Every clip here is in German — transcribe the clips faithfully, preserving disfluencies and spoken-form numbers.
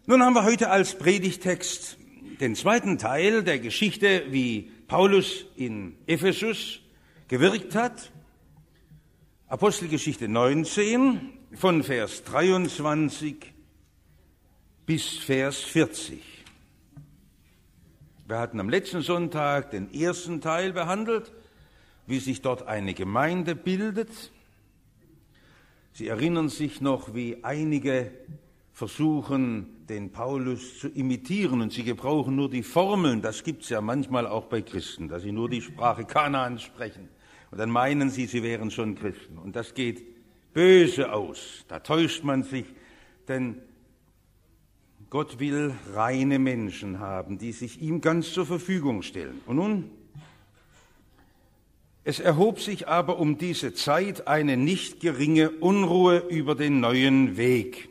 Nun haben wir heute als Predigtext den zweiten Teil der Geschichte, wie Paulus in Ephesus gewirkt hat. Apostelgeschichte neunzehn, von Vers dreiundzwanzig bis Vers vierzig. Wir hatten am letzten Sonntag den ersten Teil behandelt, wie sich dort eine Gemeinde bildet. Sie erinnern sich noch, wie einige versuchen, den Paulus zu imitieren, und sie gebrauchen nur die Formeln. Das gibt es ja manchmal auch bei Christen, dass sie nur die Sprache Kanaans sprechen. Und dann meinen sie, sie wären schon Christen. Und das geht böse aus. Da täuscht man sich, denn Gott will reine Menschen haben, die sich ihm ganz zur Verfügung stellen. Und nun, es erhob sich aber um diese Zeit eine nicht geringe Unruhe über den neuen Weg.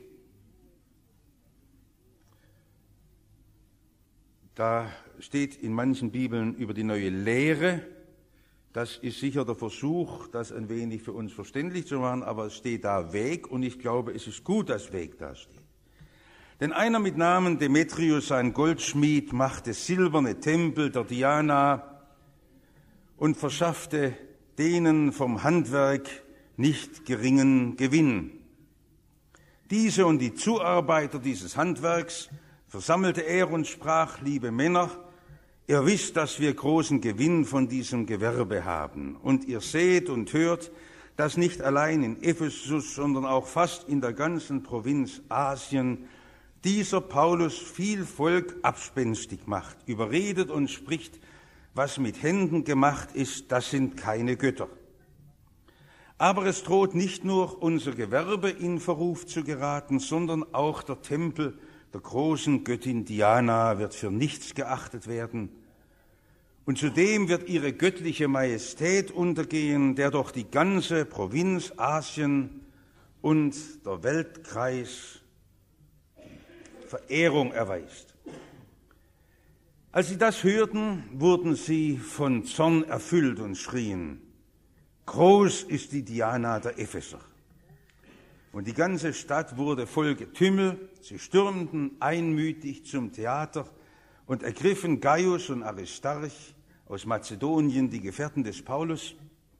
Da steht in manchen Bibeln über die neue Lehre. Das ist sicher der Versuch, das ein wenig für uns verständlich zu machen, aber es steht da Weg, und ich glaube, es ist gut, dass Weg da steht. Denn einer mit Namen Demetrius, ein Goldschmied, machte silberne Tempel der Diana und verschaffte denen vom Handwerk nicht geringen Gewinn. Diese und die Zuarbeiter dieses Handwerks versammelte er und sprach: Liebe Männer, ihr wisst, dass wir großen Gewinn von diesem Gewerbe haben. Und ihr seht und hört, dass nicht allein in Ephesus, sondern auch fast in der ganzen Provinz Asien dieser Paulus viel Volk abspenstig macht, überredet und spricht, was mit Händen gemacht ist, das sind keine Götter. Aber es droht nicht nur unser Gewerbe in Verruf zu geraten, sondern auch der Tempel der großen Göttin Diana wird für nichts geachtet werden. Und zudem wird ihre göttliche Majestät untergehen, der doch die ganze Provinz Asien und der Weltkreis Verehrung erweist. Als sie das hörten, wurden sie von Zorn erfüllt und schrien: Groß ist die Diana der Epheser. Und die ganze Stadt wurde voll Getümmel. Sie stürmten einmütig zum Theater und ergriffen Gaius und Aristarch aus Mazedonien, die Gefährten des Paulus.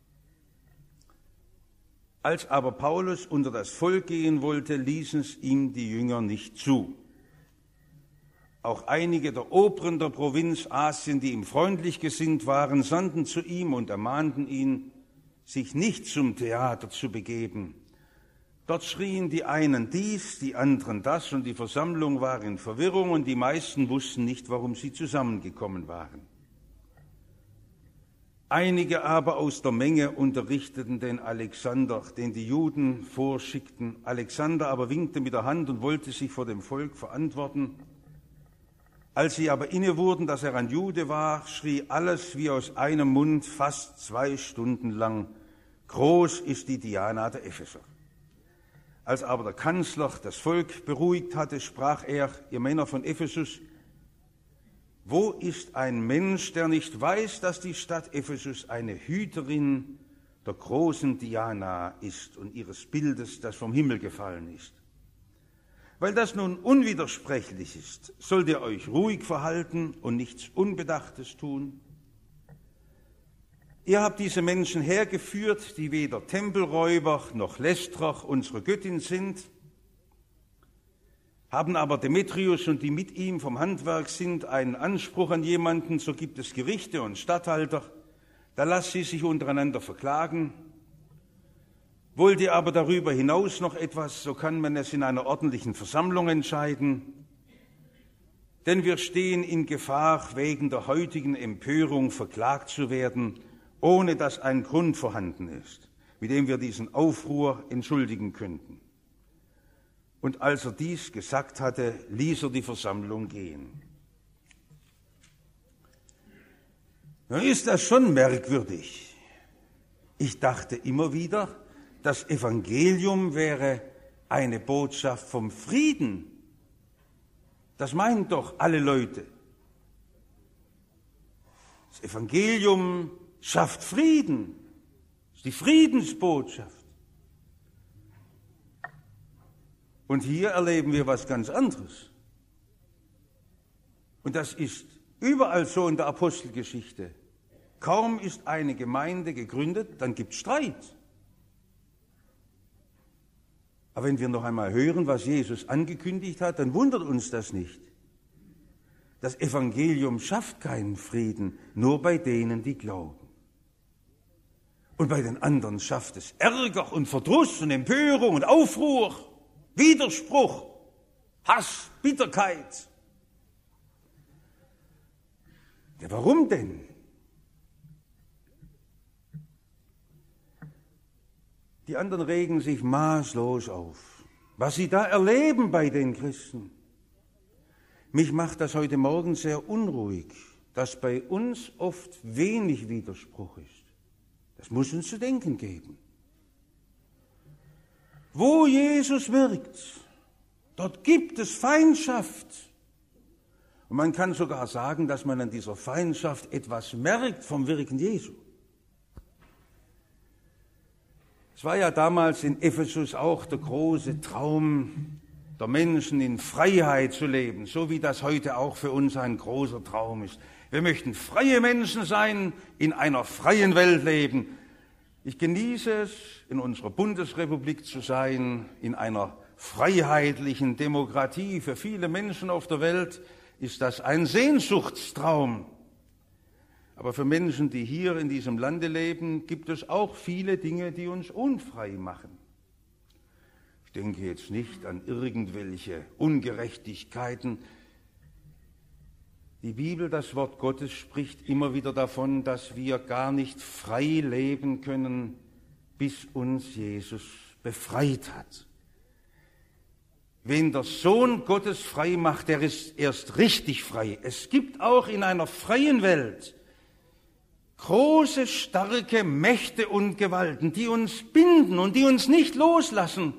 Als aber Paulus unter das Volk gehen wollte, ließen es ihm die Jünger nicht zu. Auch einige der Oberen der Provinz Asien, die ihm freundlich gesinnt waren, sandten zu ihm und ermahnten ihn, sich nicht zum Theater zu begeben. Dort schrien die einen dies, die anderen das, und die Versammlung war in Verwirrung, und die meisten wussten nicht, warum sie zusammengekommen waren. Einige aber aus der Menge unterrichteten den Alexander, den die Juden vorschickten. Alexander aber winkte mit der Hand und wollte sich vor dem Volk verantworten. Als sie aber inne wurden, dass er ein Jude war, schrie alles wie aus einem Mund fast zwei Stunden lang: Groß ist die Diana der Epheser. Als aber der Kanzler das Volk beruhigt hatte, sprach er: Ihr Männer von Ephesus, wo ist ein Mensch, der nicht weiß, dass die Stadt Ephesus eine Hüterin der großen Diana ist und ihres Bildes, das vom Himmel gefallen ist? Weil das nun unwidersprechlich ist, sollt ihr euch ruhig verhalten und nichts Unbedachtes tun. Ihr habt diese Menschen hergeführt, die weder Tempelräuber noch Lästerer unserer Göttin sind, haben aber Demetrius und die mit ihm vom Handwerk sind einen Anspruch an jemanden, so gibt es Gerichte und Statthalter, da lasst sie sich untereinander verklagen. Wollt ihr aber darüber hinaus noch etwas, so kann man es in einer ordentlichen Versammlung entscheiden. Denn wir stehen in Gefahr, wegen der heutigen Empörung verklagt zu werden, ohne dass ein Grund vorhanden ist, mit dem wir diesen Aufruhr entschuldigen könnten. Und als er dies gesagt hatte, ließ er die Versammlung gehen. Nun ist das schon merkwürdig. Ich dachte immer wieder, das Evangelium wäre eine Botschaft vom Frieden. Das meinen doch alle Leute. Das Evangelium schafft Frieden. Das ist die Friedensbotschaft. Und hier erleben wir was ganz anderes. Und das ist überall so in der Apostelgeschichte. Kaum ist eine Gemeinde gegründet, dann gibt es Streit. Aber wenn wir noch einmal hören, was Jesus angekündigt hat, dann wundert uns das nicht. Das Evangelium schafft keinen Frieden, nur bei denen, die glauben. Und bei den anderen schafft es Ärger und Verdruss und Empörung und Aufruhr, Widerspruch, Hass, Bitterkeit. Ja, warum denn? Die anderen regen sich maßlos auf, was sie da erleben bei den Christen. Mich macht das heute Morgen sehr unruhig, dass bei uns oft wenig Widerspruch ist. Das muss uns zu denken geben. Wo Jesus wirkt, dort gibt es Feindschaft. Und man kann sogar sagen, dass man an dieser Feindschaft etwas merkt vom Wirken Jesu. Es war ja damals in Ephesus auch der große Traum der Menschen, in Freiheit zu leben, so wie das heute auch für uns ein großer Traum ist. Wir möchten freie Menschen sein, in einer freien Welt leben. Ich genieße es, in unserer Bundesrepublik zu sein, in einer freiheitlichen Demokratie. Für viele Menschen auf der Welt ist das ein Sehnsuchtstraum. Aber für Menschen, die hier in diesem Lande leben, gibt es auch viele Dinge, die uns unfrei machen. Ich denke jetzt nicht an irgendwelche Ungerechtigkeiten. Die Bibel, das Wort Gottes, spricht immer wieder davon, dass wir gar nicht frei leben können, bis uns Jesus befreit hat. Wen der Sohn Gottes frei macht, der ist erst richtig frei. Es gibt auch in einer freien Welt große, starke Mächte und Gewalten, die uns binden und die uns nicht loslassen.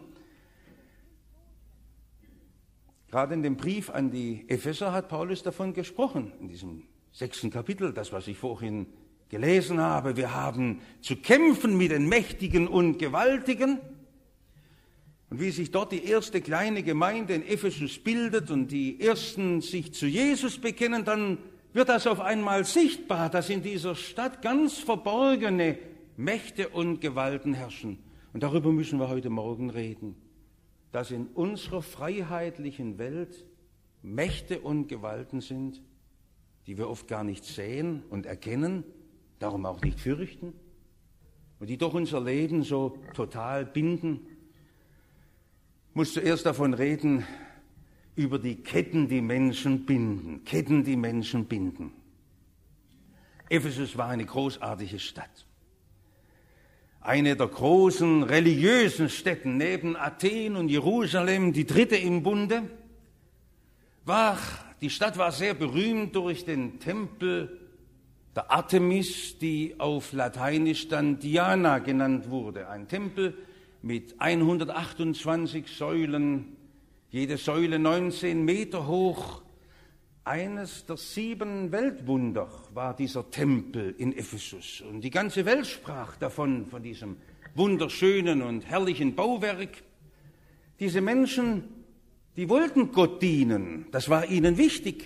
Gerade in dem Brief an die Epheser hat Paulus davon gesprochen, in diesem sechsten Kapitel, das, was ich vorhin gelesen habe. Wir haben zu kämpfen mit den Mächtigen und Gewaltigen. Und wie sich dort die erste kleine Gemeinde in Ephesus bildet und die Ersten sich zu Jesus bekennen, dann wird das auf einmal sichtbar, dass in dieser Stadt ganz verborgene Mächte und Gewalten herrschen. Und darüber müssen wir heute Morgen reden, dass in unserer freiheitlichen Welt Mächte und Gewalten sind, die wir oft gar nicht sehen und erkennen, darum auch nicht fürchten, und die doch unser Leben so total binden. Ich muss zuerst davon reden, über die Ketten, die Menschen binden. Ketten, die Menschen binden. Ephesus war eine großartige Stadt. Eine der großen religiösen Städten neben Athen und Jerusalem, die dritte im Bunde, war, die Stadt war sehr berühmt durch den Tempel der Artemis, die auf Lateinisch dann Diana genannt wurde. Ein Tempel mit hundertachtundzwanzig Säulen, jede Säule neunzehn Meter hoch. Eines der sieben Weltwunder war dieser Tempel in Ephesus. Und die ganze Welt sprach davon, von diesem wunderschönen und herrlichen Bauwerk. Diese Menschen, die wollten Gott dienen, das war ihnen wichtig.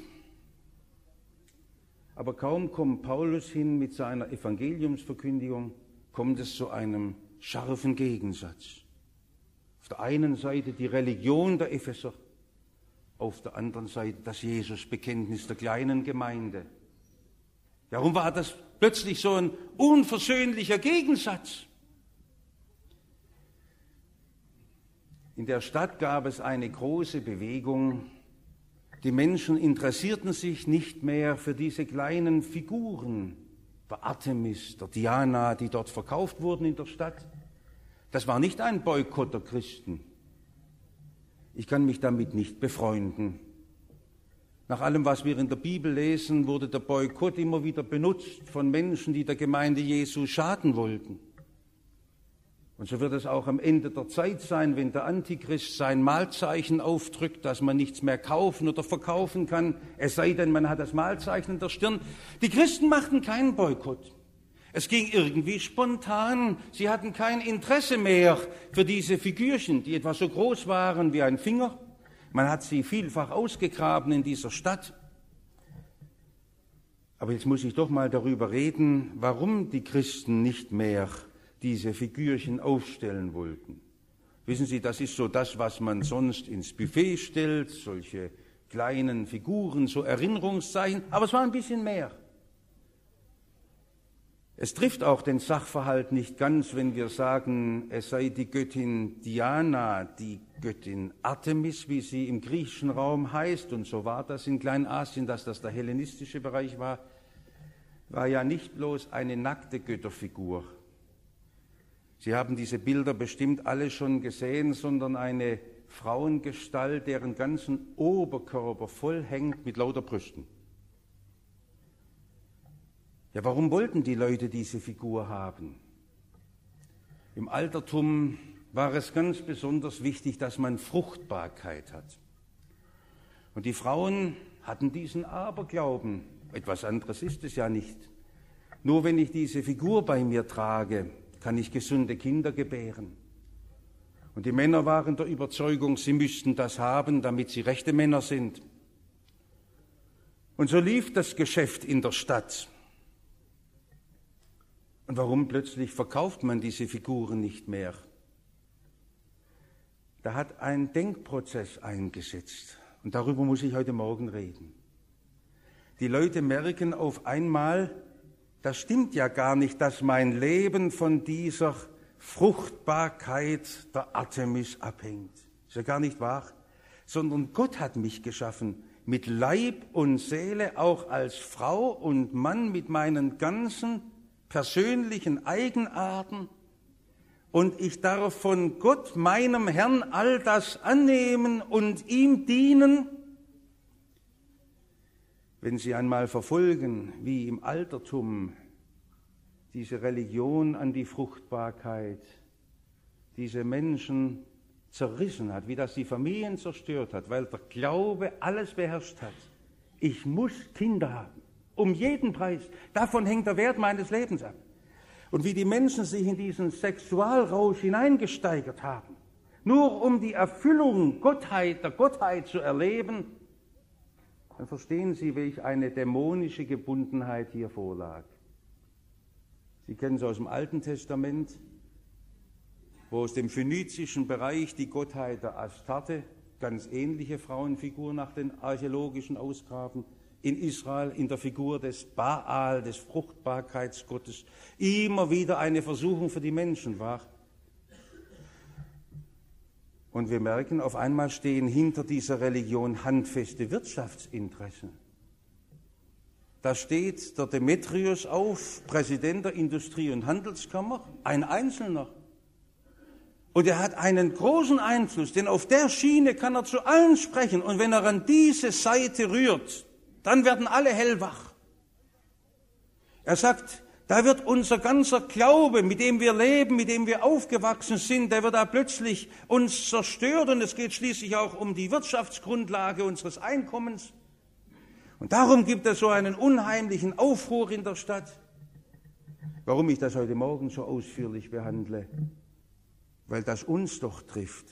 Aber kaum kommt Paulus hin mit seiner Evangeliumsverkündigung, kommt es zu einem scharfen Gegensatz. Auf der einen Seite die Religion der Epheser, auf der anderen Seite das Jesusbekenntnis der kleinen Gemeinde. Warum war das plötzlich so ein unversöhnlicher Gegensatz? In der Stadt gab es eine große Bewegung. Die Menschen interessierten sich nicht mehr für diese kleinen Figuren, der Artemis, der Diana, die dort verkauft wurden in der Stadt. Das war nicht ein Boykott der Christen. Ich kann mich damit nicht befreunden. Nach allem, was wir in der Bibel lesen, wurde der Boykott immer wieder benutzt von Menschen, die der Gemeinde Jesu schaden wollten. Und so wird es auch am Ende der Zeit sein, wenn der Antichrist sein Malzeichen aufdrückt, dass man nichts mehr kaufen oder verkaufen kann, es sei denn, man hat das Malzeichen in der Stirn. Die Christen machten keinen Boykott. Es ging irgendwie spontan. Sie hatten kein Interesse mehr für diese Figürchen, die etwa so groß waren wie ein Finger. Man hat sie vielfach ausgegraben in dieser Stadt. Aber jetzt muss ich doch mal darüber reden, warum die Christen nicht mehr diese Figürchen aufstellen wollten. Wissen Sie, das ist so das, was man sonst ins Buffet stellt, solche kleinen Figuren, so Erinnerungszeichen, aber es war ein bisschen mehr. Es trifft auch den Sachverhalt nicht ganz, wenn wir sagen, es sei die Göttin Diana, die Göttin Artemis, wie sie im griechischen Raum heißt, und so war das in Kleinasien, dass das der hellenistische Bereich war, war ja nicht bloß eine nackte Götterfigur. Sie haben diese Bilder bestimmt alle schon gesehen, sondern eine Frauengestalt, deren ganzen Oberkörper voll hängt mit lauter Brüsten. Ja, warum wollten die Leute diese Figur haben? Im Altertum war es ganz besonders wichtig, dass man Fruchtbarkeit hat. Und die Frauen hatten diesen Aberglauben. Etwas anderes ist es ja nicht. Nur wenn ich diese Figur bei mir trage, kann ich gesunde Kinder gebären. Und die Männer waren der Überzeugung, sie müssten das haben, damit sie rechte Männer sind. Und so lief das Geschäft in der Stadt. Und warum plötzlich verkauft man diese Figuren nicht mehr? Da hat ein Denkprozess eingesetzt. Und darüber muss ich heute Morgen reden. Die Leute merken auf einmal, das stimmt ja gar nicht, dass mein Leben von dieser Fruchtbarkeit der Artemis abhängt. Ist ja gar nicht wahr. Sondern Gott hat mich geschaffen, mit Leib und Seele, auch als Frau und Mann, mit meinen ganzen persönlichen Eigenarten, und ich darf von Gott, meinem Herrn, all das annehmen und ihm dienen. Wenn Sie einmal verfolgen, wie im Altertum diese Religion an die Fruchtbarkeit diese Menschen zerrissen hat, wie das die Familien zerstört hat, weil der Glaube alles beherrscht hat. Ich muss Kinder haben. Um jeden Preis. Davon hängt der Wert meines Lebens ab. Und wie die Menschen sich in diesen Sexualrausch hineingesteigert haben, nur um die Erfüllung Gottheit, der Gottheit zu erleben, dann verstehen Sie, welch eine dämonische Gebundenheit hier vorlag. Sie kennen es aus dem Alten Testament, wo aus dem phönizischen Bereich die Gottheit der Astarte, ganz ähnliche Frauenfigur nach den archäologischen Ausgraben, in Israel in der Figur des Baal, des Fruchtbarkeitsgottes, immer wieder eine Versuchung für die Menschen war. Und wir merken, auf einmal stehen hinter dieser Religion handfeste Wirtschaftsinteressen. Da steht der Demetrius auf, Präsident der Industrie- und Handelskammer, ein Einzelner. Und er hat einen großen Einfluss, denn auf der Schiene kann er zu allen sprechen. Und wenn er an diese Seite rührt, dann werden alle hellwach. Er sagt, da wird unser ganzer Glaube, mit dem wir leben, mit dem wir aufgewachsen sind, der wird da plötzlich uns zerstört, und es geht schließlich auch um die Wirtschaftsgrundlage unseres Einkommens. Und darum gibt es so einen unheimlichen Aufruhr in der Stadt. Warum ich das heute Morgen so ausführlich behandle? Weil das uns doch trifft.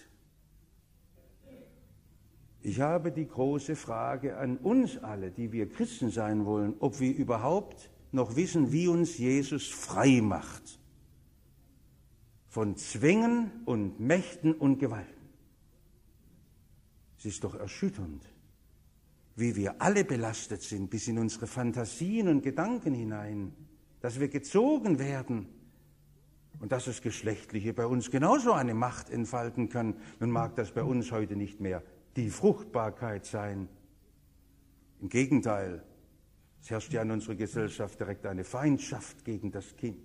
Ich habe die große Frage an uns alle, die wir Christen sein wollen, ob wir überhaupt noch wissen, wie uns Jesus frei macht von Zwängen und Mächten und Gewalten. Es ist doch erschütternd, wie wir alle belastet sind, bis in unsere Fantasien und Gedanken hinein, dass wir gezogen werden und dass das Geschlechtliche bei uns genauso eine Macht entfalten kann. Nun mag das bei uns heute nicht mehr die Fruchtbarkeit sein. Im Gegenteil, es herrscht ja in unserer Gesellschaft direkt eine Feindschaft gegen das Kind.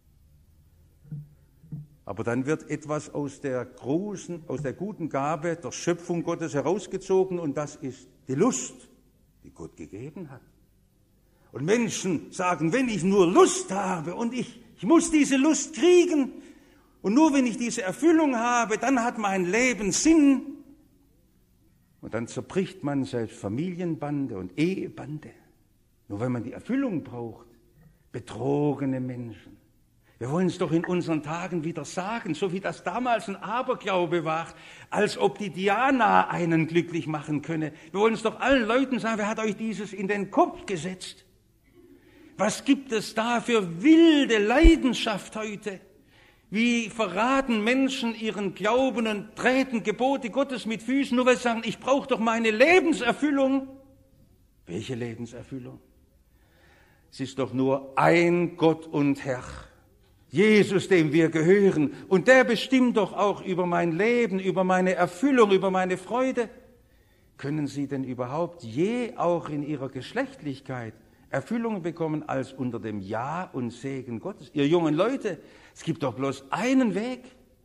Aber dann wird etwas aus der großen, aus der guten Gabe der Schöpfung Gottes herausgezogen, und das ist die Lust, die Gott gegeben hat. Und Menschen sagen, wenn ich nur Lust habe und ich, ich muss diese Lust kriegen, und nur wenn ich diese Erfüllung habe, dann hat mein Leben Sinn. Und dann zerbricht man selbst Familienbande und Ehebande. Nur wenn man die Erfüllung braucht. Betrogene Menschen. Wir wollen es doch in unseren Tagen wieder sagen, so wie das damals ein Aberglaube war, als ob die Diana einen glücklich machen könne. Wir wollen es doch allen Leuten sagen, wer hat euch dieses in den Kopf gesetzt? Was gibt es da für wilde Leidenschaft heute? Wie verraten Menschen ihren Glauben und treten Gebote Gottes mit Füßen, nur weil sie sagen, ich brauche doch meine Lebenserfüllung. Welche Lebenserfüllung? Es ist doch nur ein Gott und Herr, Jesus, dem wir gehören. Und der bestimmt doch auch über mein Leben, über meine Erfüllung, über meine Freude. Können Sie denn überhaupt je auch in Ihrer Geschlechtlichkeit Erfüllung bekommen als unter dem Ja und Segen Gottes? Ihr jungen Leute, es gibt doch bloß einen Weg,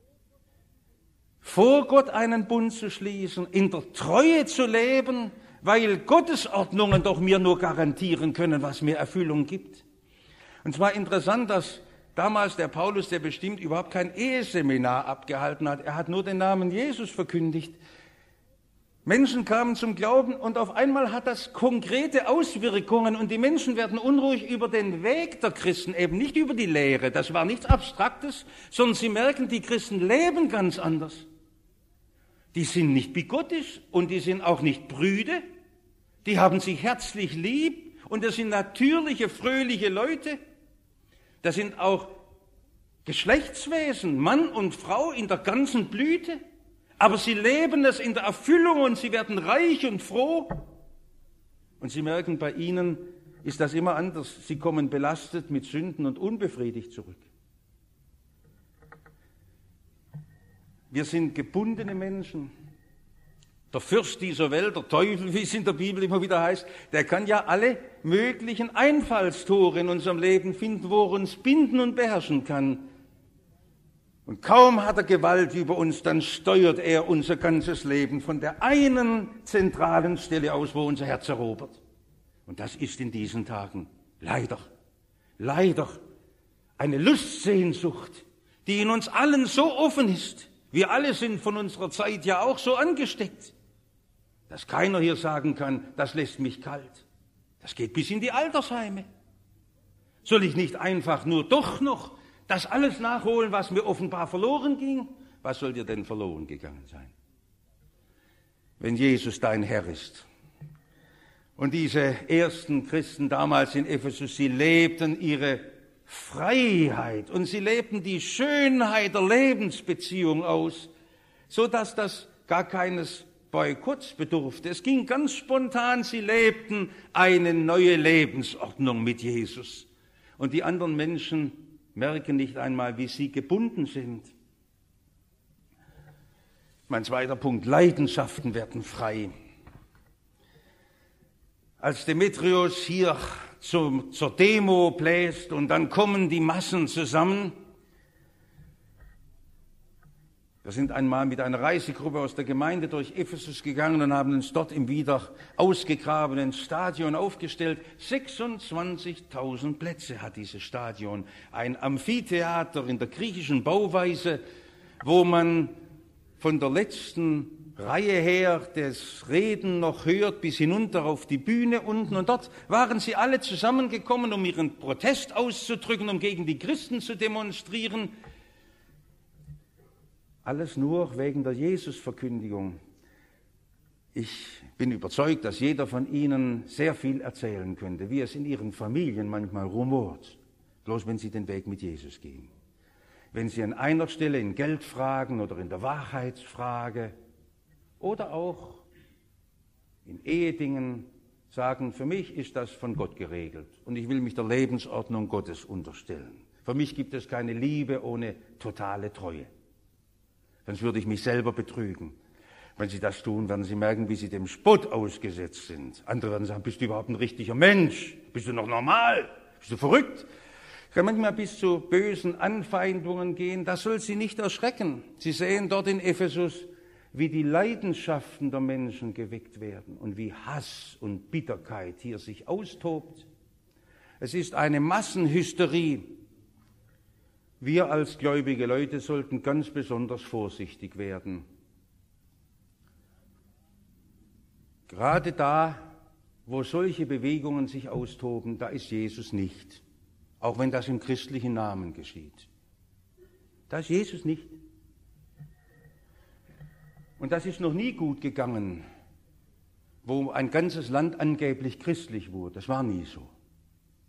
vor Gott einen Bund zu schließen, in der Treue zu leben, weil Gottes Ordnungen doch mir nur garantieren können, was mir Erfüllung gibt. Und es war interessant, dass damals der Paulus, der bestimmt überhaupt kein Eheseminar abgehalten hat, er hat nur den Namen Jesus verkündigt. Menschen kamen zum Glauben und auf einmal hat das konkrete Auswirkungen und die Menschen werden unruhig über den Weg der Christen, eben nicht über die Lehre. Das war nichts Abstraktes, sondern sie merken, die Christen leben ganz anders. Die sind nicht bigottisch und die sind auch nicht prüde. Die haben sich herzlich lieb und das sind natürliche, fröhliche Leute. Das sind auch Geschlechtswesen, Mann und Frau in der ganzen Blüte. Aber sie leben es in der Erfüllung und sie werden reich und froh. Und Sie merken, bei ihnen ist das immer anders. Sie kommen belastet mit Sünden und unbefriedigt zurück. Wir sind gebundene Menschen. Der Fürst dieser Welt, der Teufel, wie es in der Bibel immer wieder heißt, der kann ja alle möglichen Einfallstore in unserem Leben finden, wo er uns binden und beherrschen kann. Und kaum hat er Gewalt über uns, dann steuert er unser ganzes Leben von der einen zentralen Stelle aus, wo unser Herz erobert. Und das ist in diesen Tagen leider, leider eine Lustsehnsucht, die in uns allen so offen ist. Wir alle sind von unserer Zeit ja auch so angesteckt, dass keiner hier sagen kann, das lässt mich kalt. Das geht bis in die Altersheime. Soll ich nicht einfach nur doch noch das alles nachholen, was mir offenbar verloren ging? Was soll dir denn verloren gegangen sein? Wenn Jesus dein Herr ist. Und diese ersten Christen damals in Ephesus, sie lebten ihre Freiheit und sie lebten die Schönheit der Lebensbeziehung aus, so dass das gar keines Boykotts bedurfte. Es ging ganz spontan, sie lebten eine neue Lebensordnung mit Jesus. Und die anderen Menschen merken nicht einmal, wie sie gebunden sind. Mein zweiter Punkt, Leidenschaften werden frei. Als Demetrius hier zum, zur Demo bläst und dann kommen die Massen zusammen. Wir sind einmal mit einer Reisegruppe aus der Gemeinde durch Ephesus gegangen und haben uns dort im wieder ausgegrabenen Stadion aufgestellt. sechsundzwanzigtausend Plätze hat dieses Stadion. Ein Amphitheater in der griechischen Bauweise, wo man von der letzten Reihe her das Reden noch hört bis hinunter auf die Bühne unten. Und dort waren sie alle zusammengekommen, um ihren Protest auszudrücken, um gegen die Christen zu demonstrieren. Alles nur wegen der Jesusverkündigung. Ich bin überzeugt, dass jeder von Ihnen sehr viel erzählen könnte, wie es in Ihren Familien manchmal rumort, bloß wenn Sie den Weg mit Jesus gehen. Wenn Sie an einer Stelle in Geldfragen oder in der Wahrheitsfrage oder auch in Ehedingen sagen, für mich ist das von Gott geregelt und ich will mich der Lebensordnung Gottes unterstellen. Für mich gibt es keine Liebe ohne totale Treue. Sonst würde ich mich selber betrügen. Wenn Sie das tun, werden Sie merken, wie Sie dem Spott ausgesetzt sind. Andere werden sagen, bist du überhaupt ein richtiger Mensch? Bist du noch normal? Bist du verrückt? Es kann manchmal bis zu bösen Anfeindungen gehen. Das soll Sie nicht erschrecken. Sie sehen dort in Ephesus, wie die Leidenschaften der Menschen geweckt werden und wie Hass und Bitterkeit hier sich austobt. Es ist eine Massenhysterie. Wir als gläubige Leute sollten ganz besonders vorsichtig werden. Gerade da, wo solche Bewegungen sich austoben, da ist Jesus nicht, auch wenn das im christlichen Namen geschieht. Da ist Jesus nicht. Und das ist noch nie gut gegangen, wo ein ganzes Land angeblich christlich wurde. Das war nie so.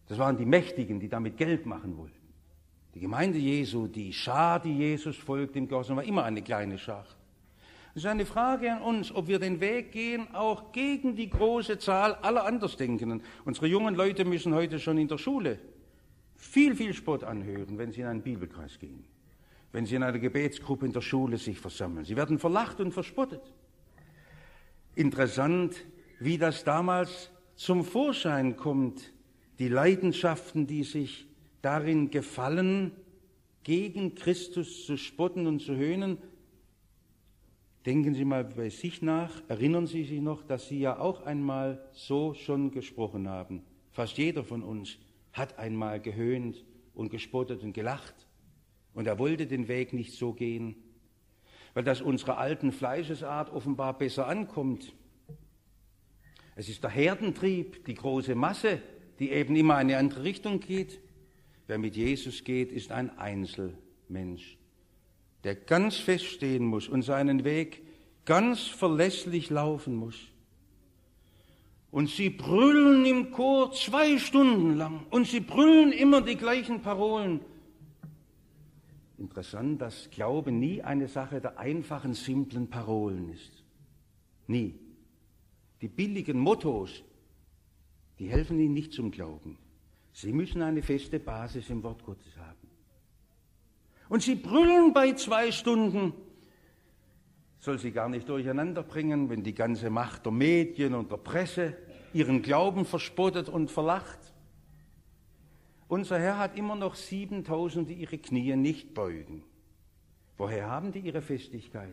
Das waren die Mächtigen, die damit Geld machen wollten. Die Gemeinde Jesu, die Schar, die Jesus folgt im Gehorsam, war immer eine kleine Schar. Es ist eine Frage an uns, ob wir den Weg gehen, auch gegen die große Zahl aller Andersdenkenden. Unsere jungen Leute müssen heute schon in der Schule viel, viel Spott anhören, wenn sie in einen Bibelkreis gehen, wenn sie in einer Gebetsgruppe in der Schule sich versammeln. Sie werden verlacht und verspottet. Interessant, wie das damals zum Vorschein kommt, die Leidenschaften, die sich darin gefallen, gegen Christus zu spotten und zu höhnen. Denken Sie mal bei sich nach, erinnern Sie sich noch, dass Sie ja auch einmal so schon gesprochen haben. Fast jeder von uns hat einmal gehöhnt und gespottet und gelacht. Und er wollte den Weg nicht so gehen, weil das unserer alten Fleischesart offenbar besser ankommt. Es ist der Herdentrieb, die große Masse, die eben immer eine andere Richtung geht. Wer mit Jesus geht, ist ein Einzelmensch, der ganz feststehen muss und seinen Weg ganz verlässlich laufen muss. Und sie brüllen im Chor zwei Stunden lang und sie brüllen immer die gleichen Parolen. Interessant, dass Glaube nie eine Sache der einfachen, simplen Parolen ist. Nie. Die billigen Mottos, die helfen Ihnen nicht zum Glauben. Sie müssen eine feste Basis im Wort Gottes haben. Und sie brüllen bei zwei Stunden, soll sie gar nicht durcheinander bringen, wenn die ganze Macht der Medien und der Presse ihren Glauben verspottet und verlacht. Unser Herr hat immer noch siebentausend, die ihre Knie nicht beugen. Woher haben die ihre Festigkeit?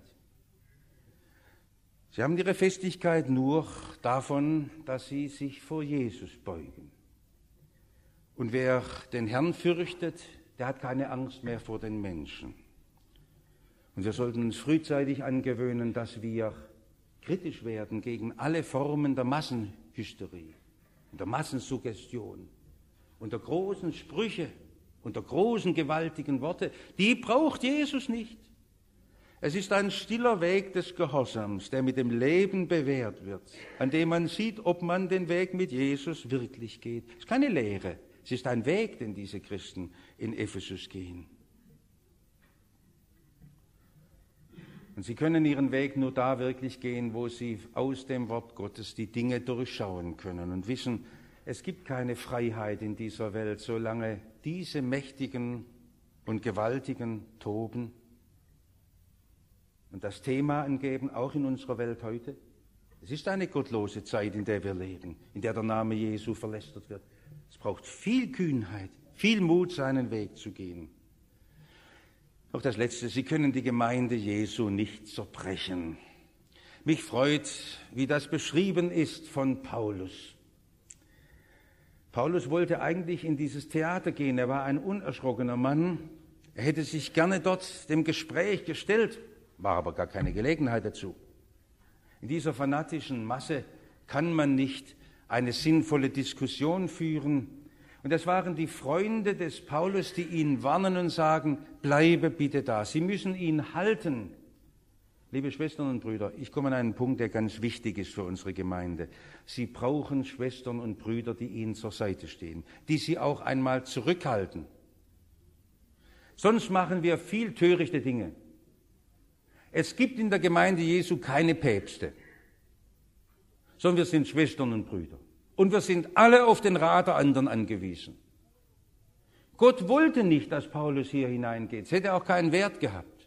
Sie haben ihre Festigkeit nur davon, dass sie sich vor Jesus beugen. Und wer den Herrn fürchtet, der hat keine Angst mehr vor den Menschen. Und wir sollten uns frühzeitig angewöhnen, dass wir kritisch werden gegen alle Formen der Massenhysterie und der Massensuggestion und der großen Sprüche und der großen, gewaltigen Worte. Die braucht Jesus nicht. Es ist ein stiller Weg des Gehorsams, der mit dem Leben bewährt wird, an dem man sieht, ob man den Weg mit Jesus wirklich geht. Es ist keine Lehre, es ist ein Weg, den diese Christen in Ephesus gehen. Und sie können ihren Weg nur da wirklich gehen, wo sie aus dem Wort Gottes die Dinge durchschauen können und wissen, es gibt keine Freiheit in dieser Welt, solange diese Mächtigen und Gewaltigen toben und das Thema angeben, auch in unserer Welt heute. Es ist eine gottlose Zeit, in der wir leben, in der der Name Jesu verlästert wird. Es braucht viel Kühnheit, viel Mut, seinen Weg zu gehen. Noch das Letzte, Sie können die Gemeinde Jesu nicht zerbrechen. Mich freut, wie das beschrieben ist von Paulus. Paulus wollte eigentlich in dieses Theater gehen. Er war ein unerschrockener Mann. Er hätte sich gerne dort dem Gespräch gestellt, war aber gar keine Gelegenheit dazu. In dieser fanatischen Masse kann man nicht eine sinnvolle Diskussion führen. Und das waren die Freunde des Paulus, die ihn warnen und sagen, bleibe bitte da. Sie müssen ihn halten. Liebe Schwestern und Brüder, ich komme an einen Punkt, der ganz wichtig ist für unsere Gemeinde. Sie brauchen Schwestern und Brüder, die ihnen zur Seite stehen, die sie auch einmal zurückhalten. Sonst machen wir viel törichte Dinge. Es gibt in der Gemeinde Jesu keine Päpste, sondern wir sind Schwestern und Brüder. Und wir sind alle auf den Rat der anderen angewiesen. Gott wollte nicht, dass Paulus hier hineingeht. Es hätte auch keinen Wert gehabt.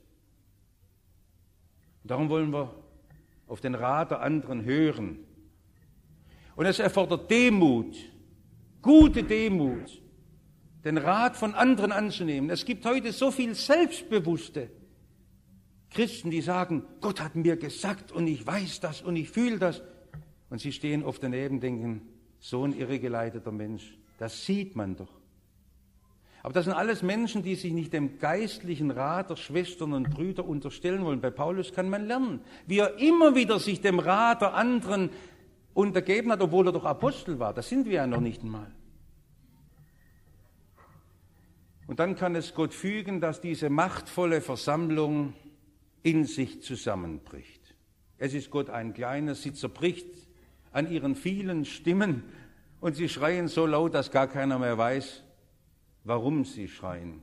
Und darum wollen wir auf den Rat der anderen hören. Und es erfordert Demut, gute Demut, den Rat von anderen anzunehmen. Es gibt heute so viel selbstbewusste Christen, die sagen, Gott hat mir gesagt und ich weiß das und ich fühle das. Und sie stehen oft daneben und denken, so ein irregeleiteter Mensch, das sieht man doch. Aber das sind alles Menschen, die sich nicht dem geistlichen Rat der Schwestern und Brüder unterstellen wollen. Bei Paulus kann man lernen, wie er immer wieder sich dem Rat der anderen untergeben hat, obwohl er doch Apostel war. Das sind wir ja noch nicht einmal. Und dann kann es Gott fügen, dass diese machtvolle Versammlung in sich zusammenbricht. Es ist Gott ein Kleiner, sie zerbricht an ihren vielen Stimmen Und sie schreien so laut, dass gar keiner mehr weiß, warum sie schreien.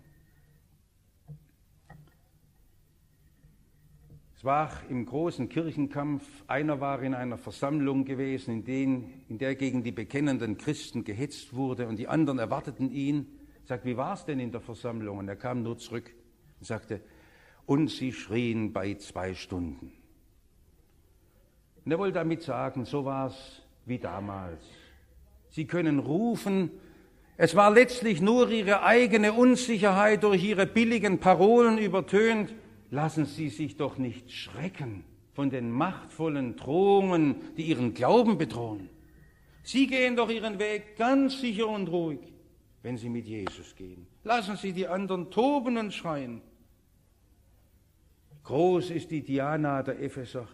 Es war im großen Kirchenkampf, einer war in einer Versammlung gewesen, in, den, in der gegen die bekennenden Christen gehetzt wurde und die anderen erwarteten ihn. Er sagt, wie war es denn in der Versammlung? Und er kam nur zurück und sagte, und sie schrien bei zwei Stunden. Und er wollte damit sagen, so war es wie damals. Sie können rufen, es war letztlich nur ihre eigene Unsicherheit durch ihre billigen Parolen übertönt. Lassen Sie sich doch nicht schrecken von den machtvollen Drohungen, die Ihren Glauben bedrohen. Sie gehen doch Ihren Weg ganz sicher und ruhig, wenn Sie mit Jesus gehen. Lassen Sie die anderen toben und schreien. Groß ist die Diana der Epheser.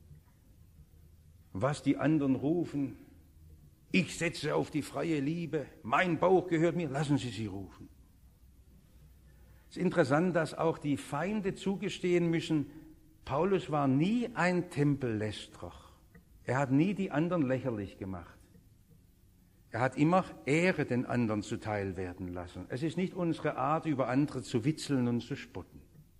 Was die anderen rufen, ich setze auf die freie Liebe, mein Bauch gehört mir, lassen Sie sie rufen. Es ist interessant, dass auch die Feinde zugestehen müssen, Paulus war nie ein Tempellästerer. Er hat nie die anderen lächerlich gemacht. Er hat immer Ehre den anderen zuteil werden lassen. Es ist nicht unsere Art, über andere zu witzeln und zu spotten.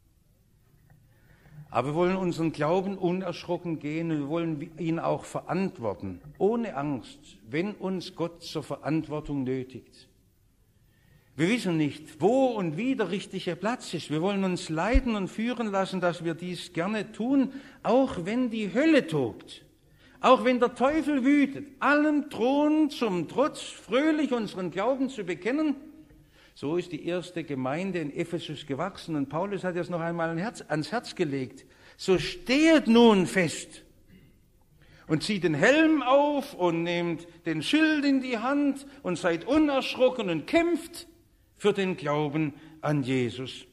Aber wir wollen unseren Glauben unerschrocken gehen und wir wollen ihn auch verantworten, ohne Angst, wenn uns Gott zur Verantwortung nötigt. Wir wissen nicht, wo und wie der richtige Platz ist. Wir wollen uns leiten und führen lassen, dass wir dies gerne tun, auch wenn die Hölle tobt, auch wenn der Teufel wütet, allem drohen zum Trotz fröhlich unseren Glauben zu bekennen. So ist die erste Gemeinde in Ephesus gewachsen und Paulus hat es noch einmal ans Herz gelegt. So stehet nun fest und zieht den Helm auf und nehmt den Schild in die Hand und seid unerschrocken und kämpft für den Glauben an Jesus.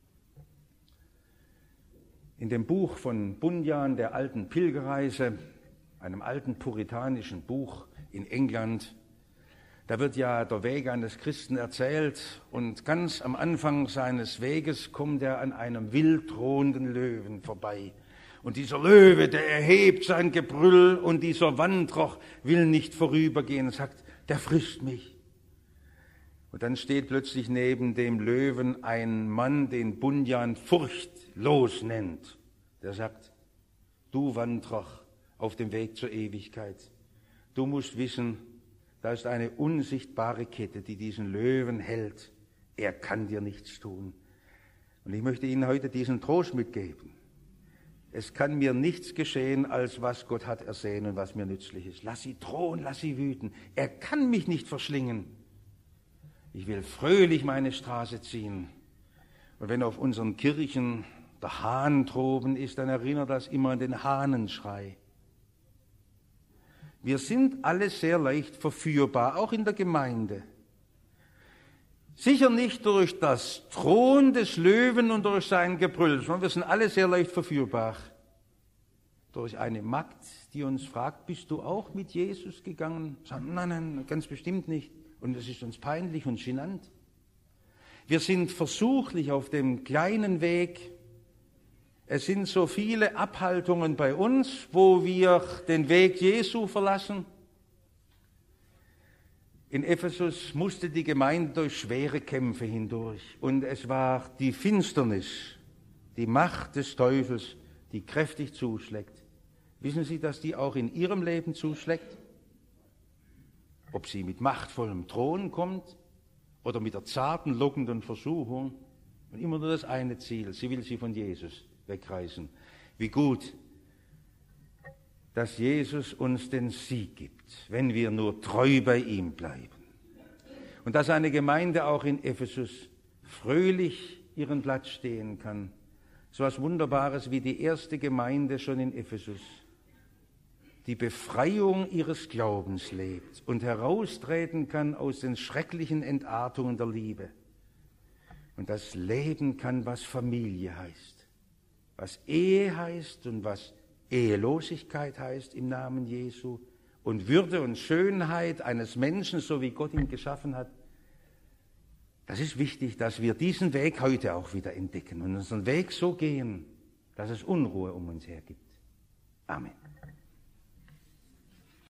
In dem Buch von Bunyan, der alten Pilgerreise, einem alten puritanischen Buch in England, da wird ja der Weg eines Christen erzählt und ganz am Anfang seines Weges kommt er an einem wild drohenden Löwen vorbei. Und dieser Löwe, der erhebt sein Gebrüll und dieser Wanderer will nicht vorübergehen und sagt, der frisst mich. Und dann steht plötzlich neben dem Löwen ein Mann, den Bunyan furchtlos nennt. Der sagt, du Wanderer auf dem Weg zur Ewigkeit, du musst wissen, da ist eine unsichtbare Kette, die diesen Löwen hält. Er kann dir nichts tun. Und ich möchte Ihnen heute diesen Trost mitgeben. Es kann mir nichts geschehen, als was Gott hat ersehen und was mir nützlich ist. Lass sie drohen, lass sie wüten. Er kann mich nicht verschlingen. Ich will fröhlich meine Straße ziehen. Und wenn auf unseren Kirchen der Hahn droben ist, dann erinnert das immer an den Hahnenschrei. Wir sind alle sehr leicht verführbar, auch in der Gemeinde. Sicher nicht durch das Drohen des Löwen und durch sein Gebrüll, sondern wir sind alle sehr leicht verführbar. Durch eine Magd, die uns fragt, bist du auch mit Jesus gegangen? Sagen, nein, nein, ganz bestimmt nicht. Und es ist uns peinlich und gênant. Wir sind versuchlich auf dem kleinen Weg. Es sind so viele Abhaltungen bei uns, wo wir den Weg Jesu verlassen. In Ephesus musste die Gemeinde durch schwere Kämpfe hindurch. Und es war die Finsternis, die Macht des Teufels, die kräftig zuschlägt. Wissen Sie, dass die auch in Ihrem Leben zuschlägt? Ob sie mit machtvollem Drohen kommt oder mit der zarten, lockenden Versuchung. Und immer nur das eine Ziel, sie will sie von Jesus wegreißen. Wie gut, dass Jesus uns den Sieg gibt, wenn wir nur treu bei ihm bleiben. Und dass eine Gemeinde auch in Ephesus fröhlich ihren Platz stehen kann. So etwas Wunderbares wie die erste Gemeinde schon in Ephesus. Die Befreiung ihres Glaubens lebt und heraustreten kann aus den schrecklichen Entartungen der Liebe. Und das leben kann, was Familie heißt, was Ehe heißt und was Ehelosigkeit heißt im Namen Jesu und Würde und Schönheit eines Menschen, so wie Gott ihn geschaffen hat. Das ist wichtig, dass wir diesen Weg heute auch wieder entdecken und unseren Weg so gehen, dass es Unruhe um uns her gibt. Amen.